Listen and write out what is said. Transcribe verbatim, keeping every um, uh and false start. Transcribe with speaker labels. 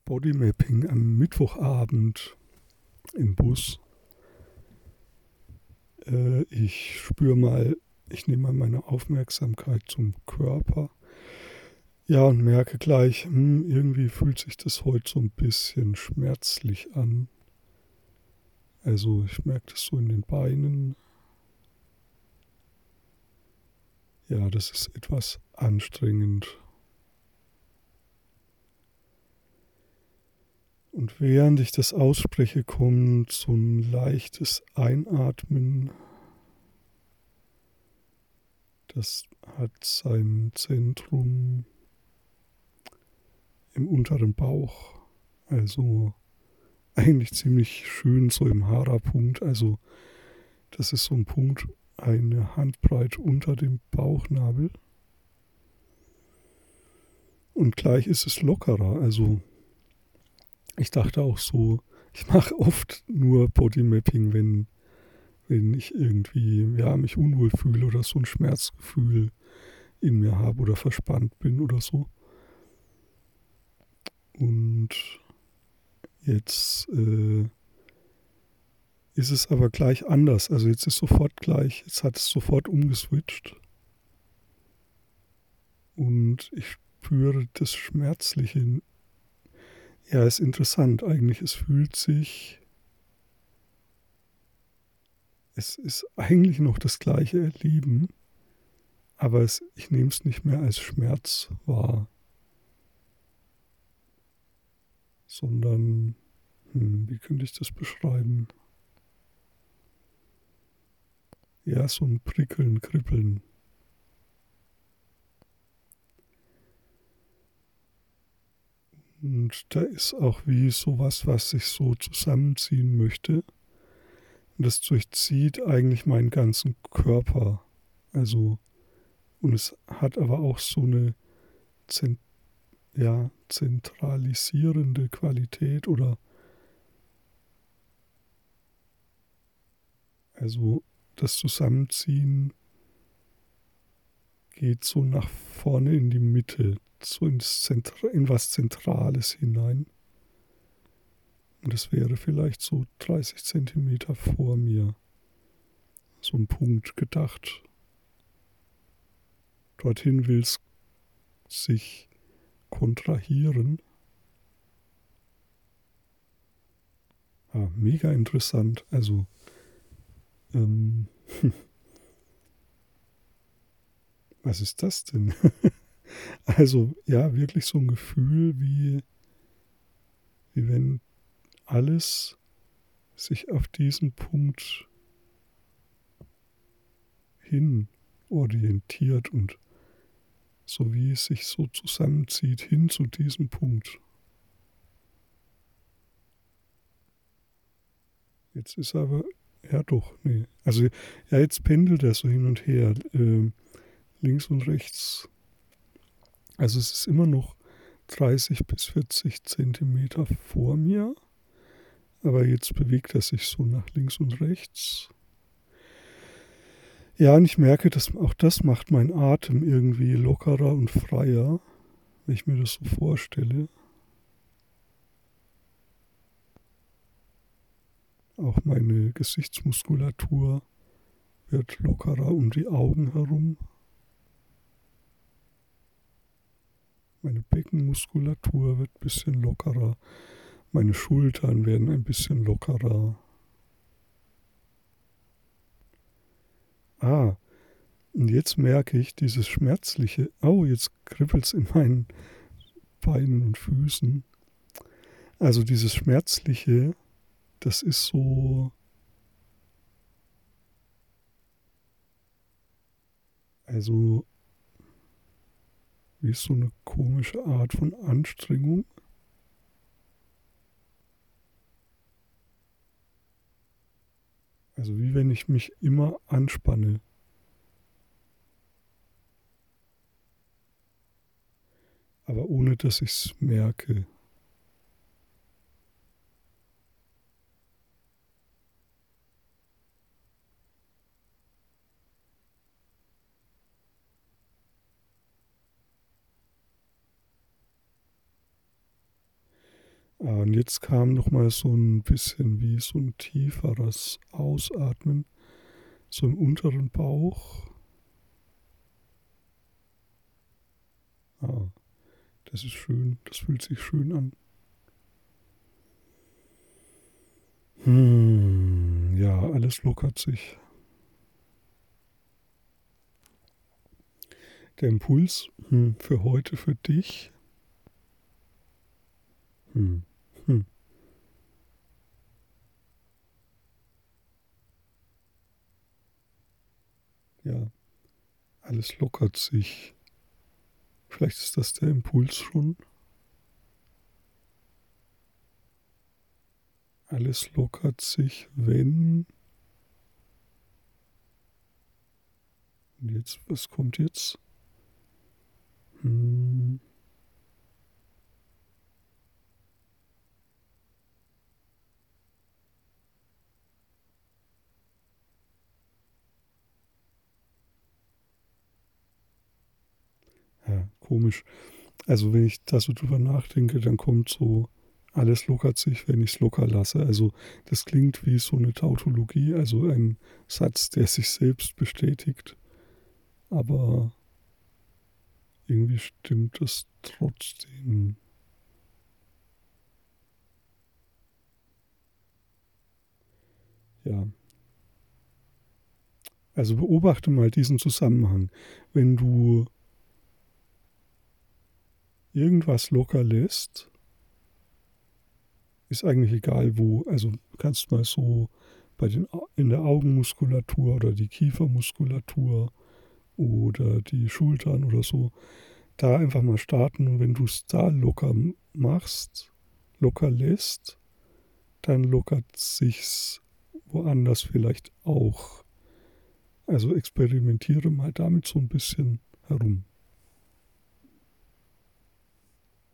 Speaker 1: Bodymapping am Mittwochabend im Bus. Äh, ich spüre mal, ich nehme mal meine Aufmerksamkeit zum Körper. Ja, und merke gleich, hm, irgendwie fühlt sich das heute so ein bisschen schmerzlich an. Also ich merke das so in den Beinen. Ja, das ist etwas anstrengend. Und während ich das ausspreche, kommt so ein leichtes Einatmen. Das hat sein Zentrum im unteren Bauch. Also eigentlich ziemlich schön so im Hara-Punkt. Also das ist so ein Punkt, eine Handbreit unter dem Bauchnabel. Und gleich ist es lockerer. Also ich dachte auch so, ich mache oft nur Bodymapping, wenn, wenn ich irgendwie ja, mich unwohl fühle oder so ein Schmerzgefühl in mir habe oder verspannt bin oder so. Und jetzt äh, ist es aber gleich anders. Also jetzt ist sofort gleich, jetzt hat es sofort umgeswitcht. Und ich spüre das Schmerzliche. Ja, ist interessant eigentlich. Es fühlt sich, es ist eigentlich noch das gleiche Erleben, aber es, ich nehme es nicht mehr als Schmerz wahr, sondern, hm, wie könnte ich das beschreiben? Ja, so ein Prickeln, Kribbeln. Und da ist auch wie sowas, was sich so zusammenziehen möchte. Und das durchzieht eigentlich meinen ganzen Körper. Also, und es hat aber auch so eine Zent ja, zentralisierende Qualität oder also das Zusammenziehen geht so nach vorne in die Mitte, so ins Zentra- in was Zentrales hinein. Und das wäre vielleicht so dreißig Zentimeter vor mir. So ein Punkt gedacht. Dorthin will es sich kontrahieren. Ah, mega interessant. Also, ähm, was ist das denn? Also, ja, wirklich so ein Gefühl, wie, wie wenn alles sich auf diesen Punkt hin orientiert und so wie es sich so zusammenzieht hin zu diesem Punkt. Jetzt ist aber, ja doch, nee. Also, ja, jetzt pendelt er so hin und her, äh, links und rechts. Also es ist immer noch dreißig bis vierzig Zentimeter vor mir, aber jetzt bewegt er sich so nach links und rechts. Ja, und ich merke, dass auch das macht meinen Atem irgendwie lockerer und freier, wenn ich mir das so vorstelle. Auch meine Gesichtsmuskulatur wird lockerer um die Augen herum. Meine Beckenmuskulatur wird ein bisschen lockerer. Meine Schultern werden ein bisschen lockerer. Ah, und jetzt merke ich dieses schmerzliche, oh, jetzt kribbelt es in meinen Beinen und Füßen. Also dieses schmerzliche, das ist so, also wie so eine komische Art von Anstrengung. Also wie wenn ich mich immer anspanne. Aber ohne dass ich es merke. Ah, und jetzt kam nochmal so ein bisschen wie so ein tieferes Ausatmen, so im unteren Bauch. Ah, das ist schön, das fühlt sich schön an. Hm, ja, alles lockert sich. Der Impuls hm, für heute, für dich. Hm, hm, ja, alles lockert sich. Vielleicht ist das der Impuls schon. Alles lockert sich, wenn. Und jetzt, was kommt jetzt? Hm, ja, komisch. Also wenn ich da so drüber nachdenke, dann kommt so, alles lockert sich, wenn ich es locker lasse. Also das klingt wie so eine Tautologie, also ein Satz, der sich selbst bestätigt. Aber irgendwie stimmt es trotzdem. Ja, also beobachte mal diesen Zusammenhang. Wenn du irgendwas locker lässt, ist eigentlich egal wo. Also du kannst mal so bei den, in der Augenmuskulatur oder die Kiefermuskulatur oder die Schultern oder so, da einfach mal starten. Und wenn du es da locker machst, locker lässt, dann lockert sich's woanders vielleicht auch. Also experimentiere mal damit so ein bisschen herum.